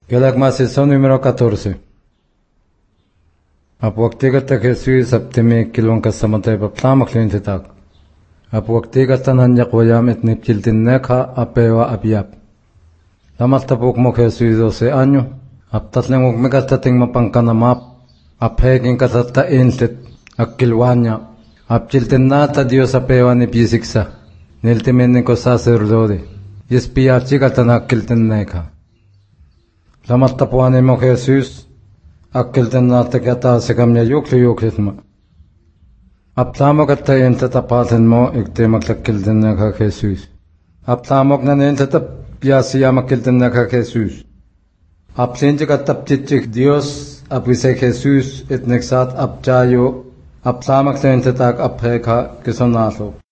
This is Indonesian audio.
Sesión número 14. Apuaktigata Jesús aptimi kilonka samatay paptamak lintitak. Apuaktigatan hanyak wayam etnipchiltinnekha apewa abiyap. Lamaltapuk mo Jesús 12 años. Aptatlenguk megatating mapangkanamap. Aphegin katata intit akkilwanya. Apchiltinnata Dios apewa ni pisiksa. Niltimin ko sacerdote. Yespiyachigatan akkiltinnekha. Lamaltapuani mo Jesús akkiltinnata kata sekamya yuklitma. Aptamok atayin tatapatin mo iktimaklakkiltinnekha Jesús. Aptamok nanin tatapyasiyamakiltinnekha Jesús. Apsinchik atapchichik Dios apise Jesús itneksat apchayo aptamak tayin tatak aphekha kisonalo.